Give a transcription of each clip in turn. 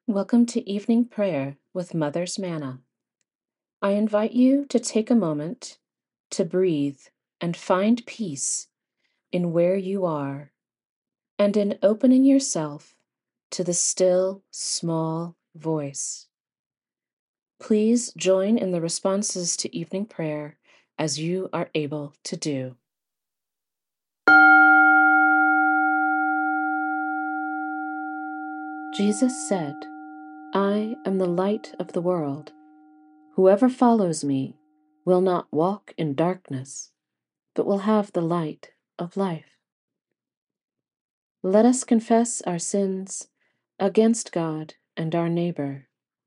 Welcome to evening prayer with Mother's Manna. I invite you to take a moment to breathe and find peace in where you are and in opening yourself to the still, small voice. Please join in the responses to evening prayer as you are able to do. Jesus said, "I am the light of the world. Whoever follows me will not walk in darkness, but will have the light of life." Let us confess our sins against God and our neighbor.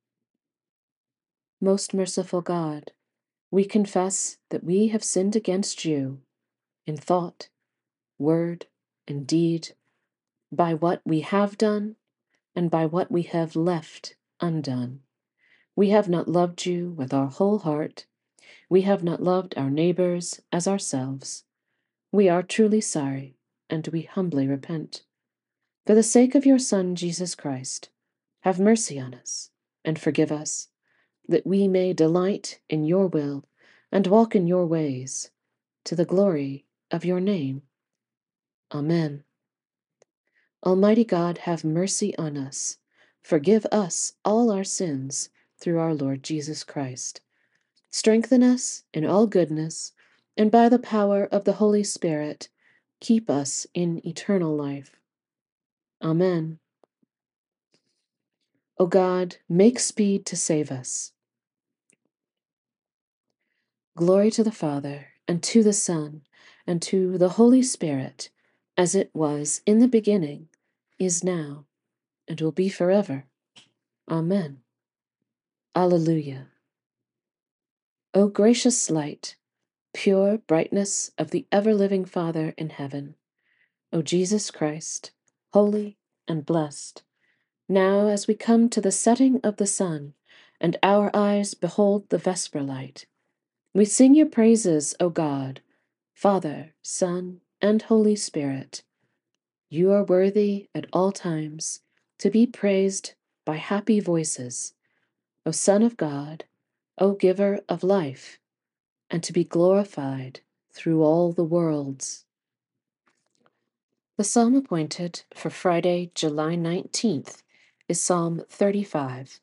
Most merciful God, we confess that we have sinned against you in thought, word, and deed, by what we have done and by what we have left undone. We have not loved you with our whole heart. We have not loved our neighbors as ourselves. We are truly sorry, and we humbly repent. For the sake of your Son, Jesus Christ, have mercy on us and forgive us, that we may delight in your will and walk in your ways, to the glory of your name. Amen. Almighty God, have mercy on us. Forgive us all our sins through our Lord Jesus Christ. Strengthen us in all goodness, and by the power of the Holy Spirit, keep us in eternal life. Amen. O God, make speed to save us. Glory to the Father, and to the Son, and to the Holy Spirit, as it was in the beginning, is now, and will be forever. Amen. Alleluia. O gracious light, pure brightness of the ever-living Father in heaven, O Jesus Christ, holy and blessed, now as we come to the setting of the sun, and our eyes behold the vesper light, we sing your praises, O God, Father, Son, and Holy Spirit. You are worthy at all times to be praised by happy voices, O Son of God, O Giver of life, and to be glorified through all the worlds. The psalm appointed for Friday, July 19th is Psalm 35.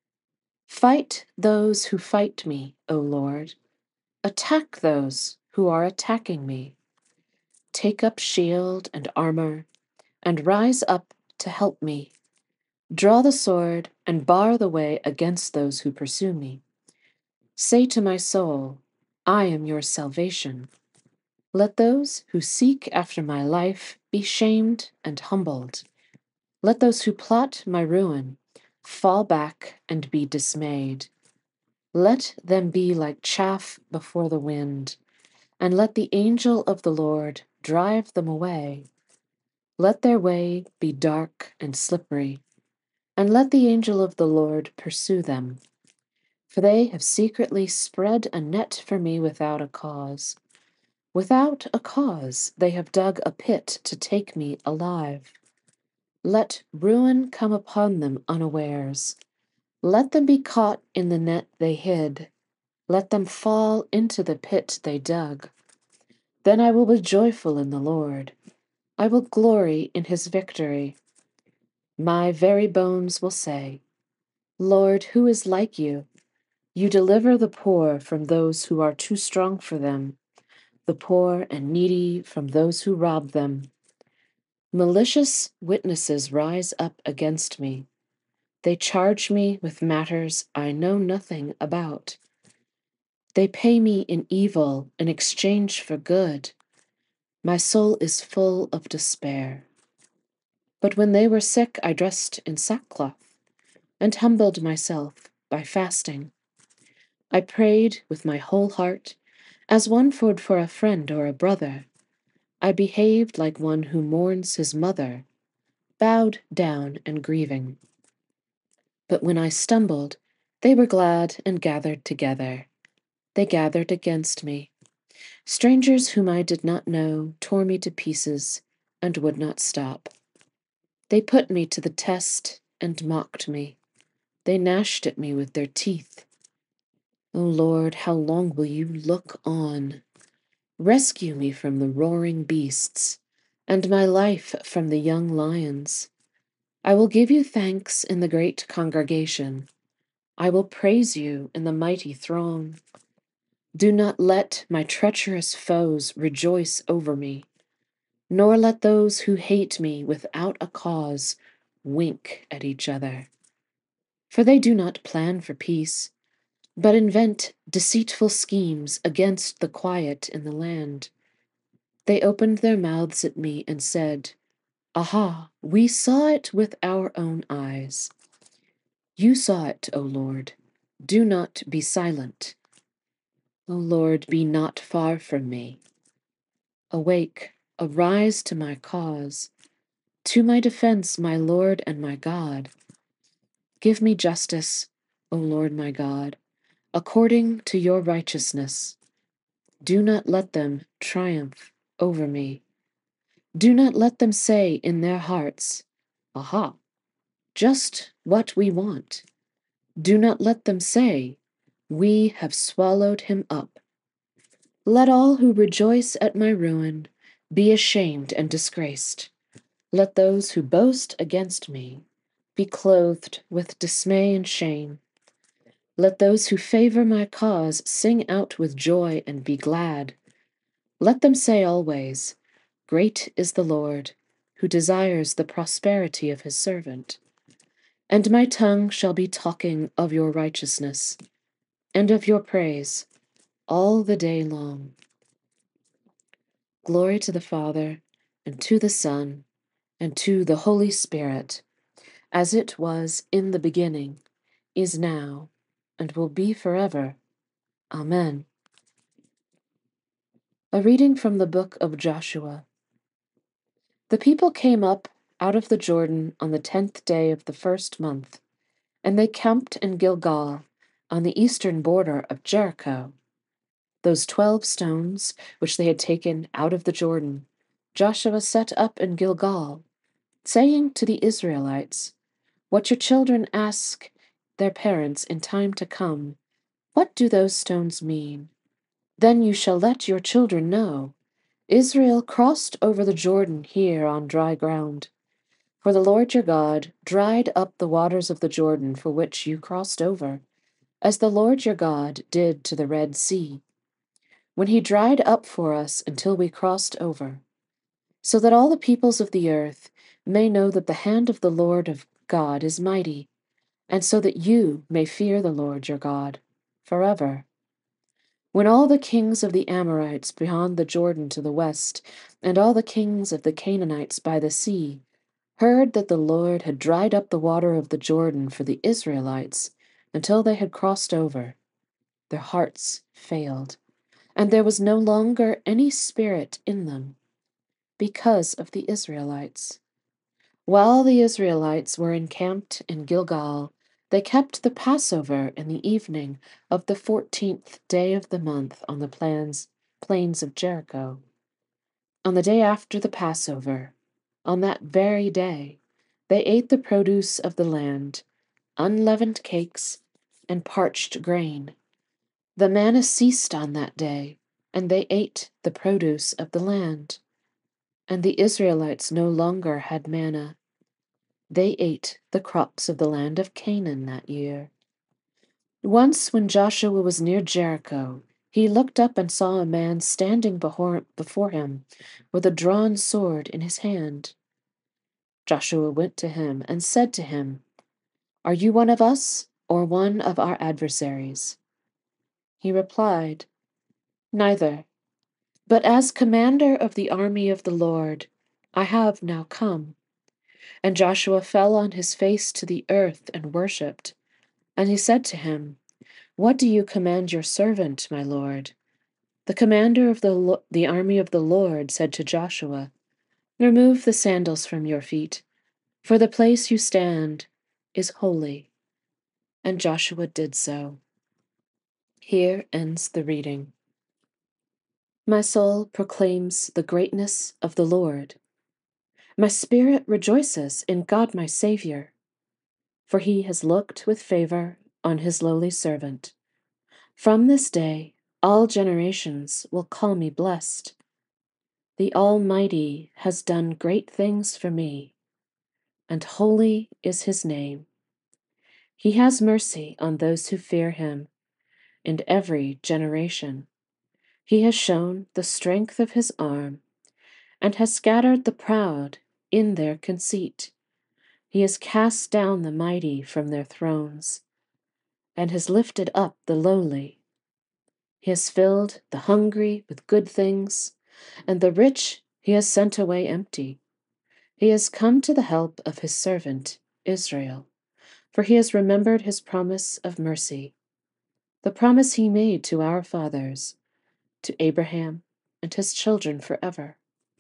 Fight those who fight me, O Lord. Attack those who are attacking me. Take up shield and armor, and rise up to help me. Draw the sword and bar the way against those who pursue me. Say to my soul, I am your salvation. Let those who seek after my life be shamed and humbled. Let those who plot my ruin fall back and be dismayed. Let them be like chaff before the wind, and let the angel of the Lord drive them away. Let their way be dark and slippery, and let the angel of the Lord pursue them. For they have secretly spread a net for me without a cause. Without a cause they have dug a pit to take me alive. Let ruin come upon them unawares. Let them be caught in the net they hid. Let them fall into the pit they dug. Then I will be joyful in the Lord. I will glory in his victory. My very bones will say, Lord, who is like you? You deliver the poor from those who are too strong for them, the poor and needy from those who rob them. Malicious witnesses rise up against me. They charge me with matters I know nothing about. They pay me in evil in exchange for good. My soul is full of despair. But when they were sick, I dressed in sackcloth and humbled myself by fasting. I prayed with my whole heart, as one would for a friend or a brother. I behaved like one who mourns his mother, bowed down and grieving. But when I stumbled, they were glad and gathered together. They gathered against me. Strangers whom I did not know tore me to pieces and would not stop. They put me to the test and mocked me. They gnashed at me with their teeth. O Lord, how long will you look on? Rescue me from the roaring beasts, and my life from the young lions. I will give you thanks in the great congregation. I will praise you in the mighty throng. Do not let my treacherous foes rejoice over me, nor let those who hate me without a cause wink at each other. For they do not plan for peace, but invent deceitful schemes against the quiet in the land. They opened their mouths at me and said, Aha, we saw it with our own eyes. You saw it, O Lord. Do not be silent. O Lord, be not far from me. Awake, arise to my cause, to my defense, my Lord and my God. Give me justice, O Lord my God, according to your righteousness. Do not let them triumph over me. Do not let them say in their hearts, Aha, just what we want. Do not let them say, We have swallowed him up. Let all who rejoice at my ruin be ashamed and disgraced. Let those who boast against me be clothed with dismay and shame. Let those who favor my cause sing out with joy and be glad. Let them say always, Great is the Lord, who desires the prosperity of his servant. And my tongue shall be talking of your righteousness and of your praise all the day long. Glory to the Father, and to the Son, and to the Holy Spirit, as it was in the beginning, is now, and will be forever. Amen. A reading from the book of Joshua. The people came up out of the Jordan on the 10th day of the first month, and they camped in Gilgal, on the eastern border of Jericho. Those 12 stones which they had taken out of the Jordan, Joshua set up in Gilgal, saying to the Israelites, What your children ask their parents in time to come, what do those stones mean? Then you shall let your children know. Israel crossed over the Jordan here on dry ground. For the Lord your God dried up the waters of the Jordan for which you crossed over, as the Lord your God did to the Red Sea, when he dried up for us until we crossed over, so that all the peoples of the earth may know that the hand of the Lord of God is mighty, and so that you may fear the Lord your God forever. When all the kings of the Amorites beyond the Jordan to the west, and all the kings of the Canaanites by the sea, heard that the Lord had dried up the water of the Jordan for the Israelites until they had crossed over, their hearts failed, and there was no longer any spirit in them because of the Israelites. While the Israelites were encamped in Gilgal, they kept the Passover in the evening of the 14th day of the month on the plains of Jericho. On the day after the Passover, on that very day, they ate the produce of the land, unleavened cakes, and parched grain. The manna ceased on that day, and they ate the produce of the land. And the Israelites no longer had manna. They ate the crops of the land of Canaan that year. Once, when Joshua was near Jericho, he looked up and saw a man standing before him with a drawn sword in his hand. Joshua went to him and said to him, Are you one of us, or one of our adversaries? He replied, Neither, but as commander of the army of the Lord, I have now come. And Joshua fell on his face to the earth and worshipped. And he said to him, What do you command your servant, my lord? The commander of the army of the Lord said to Joshua, Remove the sandals from your feet, for the place you stand is holy. And Joshua did so. Here ends the reading. My soul proclaims the greatness of the Lord. My spirit rejoices in God my Savior, for he has looked with favor on his lowly servant. From this day, all generations will call me blessed. The Almighty has done great things for me, and holy is his name. He has mercy on those who fear him in every generation. He has shown the strength of his arm and has scattered the proud in their conceit. He has cast down the mighty from their thrones and has lifted up the lowly. He has filled the hungry with good things, and the rich he has sent away empty. He has come to the help of his servant Israel, for he has remembered his promise of mercy, the promise he made to our fathers, to Abraham and his children forever.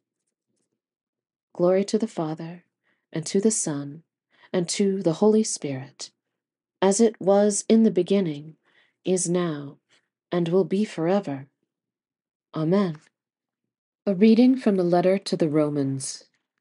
Glory to the Father, and to the Son, and to the Holy Spirit, as it was in the beginning, is now, and will be forever. Amen. A reading from the letter to the Romans.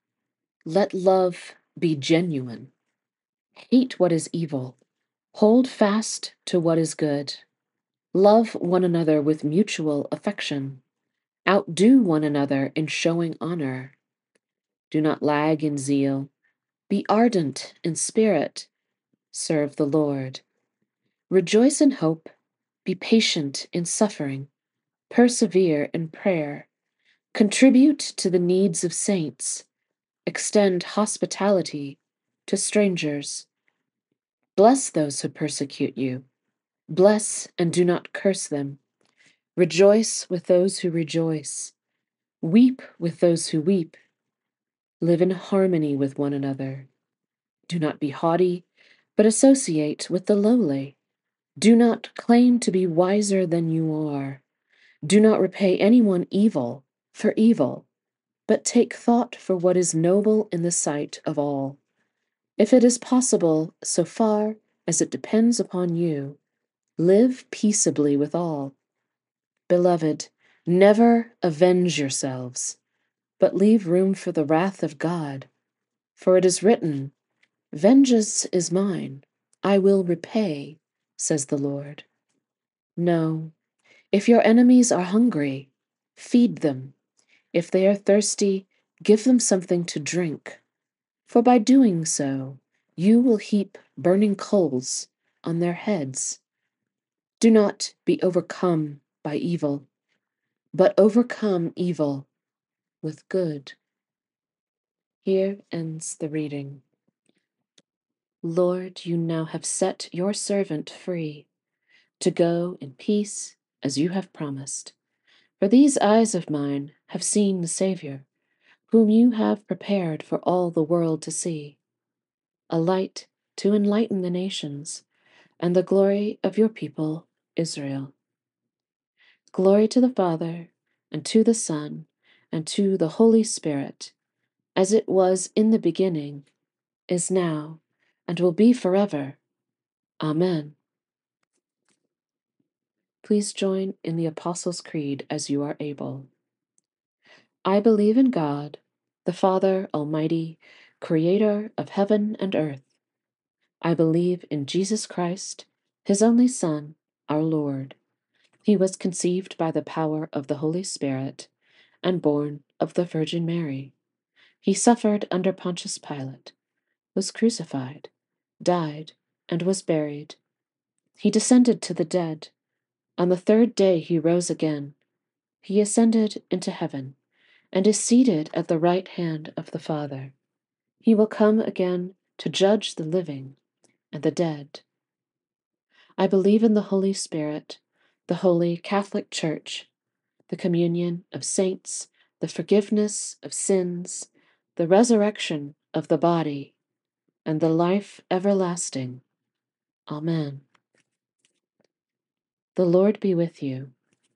Let love be genuine. Hate what is evil. Hold fast to what is good. Love one another with mutual affection. Outdo one another in showing honor. Do not lag in zeal. Be ardent in spirit. Serve the Lord. Rejoice in hope. Be patient in suffering. Persevere in prayer. Contribute to the needs of saints. Extend hospitality to strangers. Bless those who persecute you. Bless and do not curse them. Rejoice with those who rejoice. Weep with those who weep. Live in harmony with one another. Do not be haughty, but associate with the lowly. Do not claim to be wiser than you are. Do not repay anyone evil for evil, but take thought for what is noble in the sight of all. If it is possible, so far as it depends upon you, live peaceably with all. Beloved, never avenge yourselves, but leave room for the wrath of God. For it is written, "Vengeance is mine, I will repay," says the Lord. No, if your enemies are hungry, feed them. If they are thirsty, give them something to drink. For by doing so, you will heap burning coals on their heads. Do not be overcome by evil, but overcome evil with good. Here ends the reading. Lord, you now have set your servant free to go in peace as you have promised. For these eyes of mine have seen the Savior, whom you have prepared for all the world to see, a light to enlighten the nations, and the glory of your people Israel. Glory to the Father, and to the Son, and to the Holy Spirit, as it was in the beginning, is now, and will be forever. Amen. Please join in the Apostles' Creed as you are able. I believe in God, the Father Almighty, creator of heaven and earth. I believe in Jesus Christ, his only Son, our Lord. He was conceived by the power of the Holy Spirit and born of the Virgin Mary. He suffered under Pontius Pilate, was crucified, died, and was buried. He descended to the dead. On the third day he rose again. He ascended into heaven and is seated at the right hand of the Father. He will come again to judge the living and the dead. I believe in the Holy Spirit, the Holy Catholic Church, the communion of saints, the forgiveness of sins, the resurrection of the body, and the life everlasting. Amen. The Lord be with you.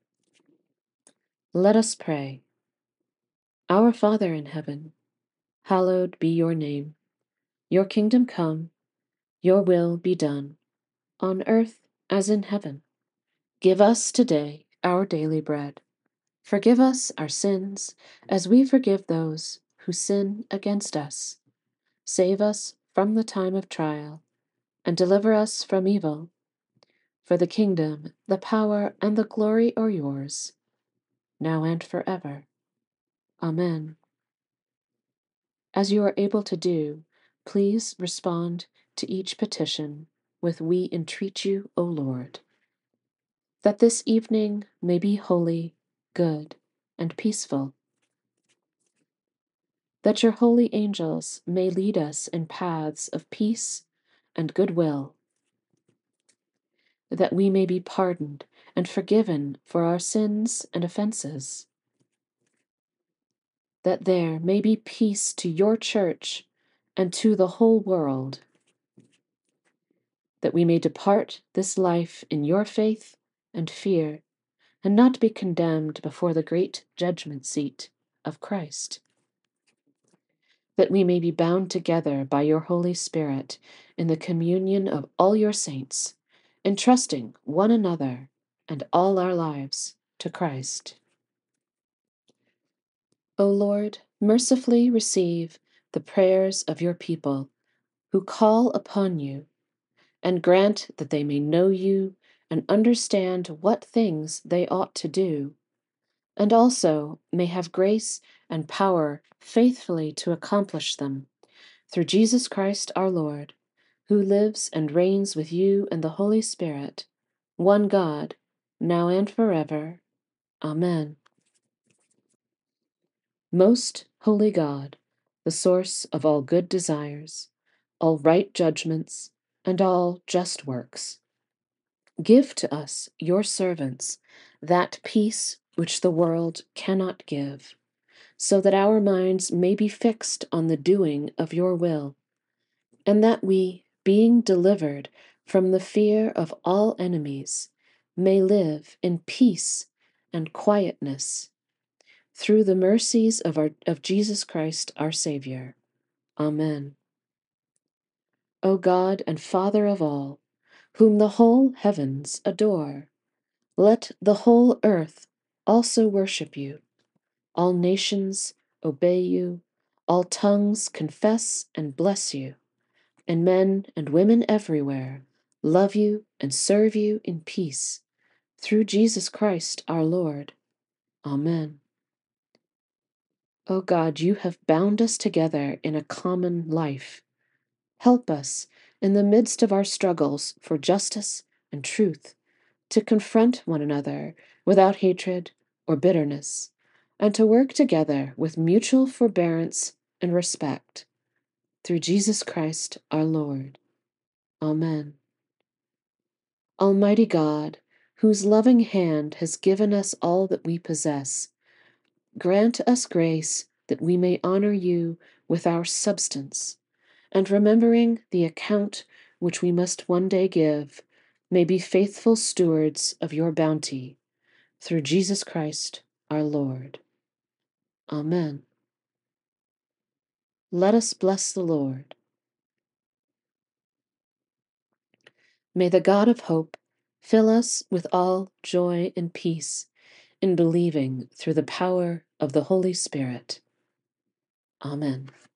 Let us pray. Our Father in heaven, hallowed be your name. Your kingdom come, your will be done, on earth as in heaven. Give us today our daily bread. Forgive us our sins, as we forgive those who sin against us. Save us from the time of trial, and deliver us from evil. For the kingdom, the power, and the glory are yours, now and forever. Amen. As you are able to do, please respond to each petition with "We entreat you, O Lord," that this evening may be holy, good, and peaceful, that your holy angels may lead us in paths of peace and goodwill, that we may be pardoned and forgiven for our sins and offenses, that there may be peace to your church and to the whole world, that we may depart this life in your faith and fear, and not be condemned before the great judgment seat of Christ, that we may be bound together by your Holy Spirit in the communion of all your saints, entrusting one another and all our lives to Christ. O Lord, mercifully receive the prayers of your people who call upon you, and grant that they may know you and understand what things they ought to do, and also may have grace and power faithfully to accomplish them, through Jesus Christ our Lord, who lives and reigns with you and the Holy Spirit, one God, now and forever. Amen. Most holy God, the source of all good desires, all right judgments, and all just works, give to us, your servants, that peace which the world cannot give, so that our minds may be fixed on the doing of your will, and that we, being delivered from the fear of all enemies, may live in peace and quietness, through the mercies of Jesus Christ our Savior. Amen. O God and Father of all, whom the whole heavens adore, let the whole earth also worship you. All nations obey you, all tongues confess and bless you, and men and women everywhere love you and serve you in peace, through Jesus Christ our Lord. Amen. O God, you have bound us together in a common life. Help us, in the midst of our struggles for justice and truth, to confront one another without hatred or bitterness, and to work together with mutual forbearance and respect, through Jesus Christ our Lord. Amen. Almighty God, whose loving hand has given us all that we possess, grant us grace that we may honor you with our substance, and remembering the account which we must one day give, may be faithful stewards of your bounty, through Jesus Christ our Lord. Amen. Let us bless the Lord. May the God of hope fill us with all joy and peace in believing through the power of the Holy Spirit. Amen.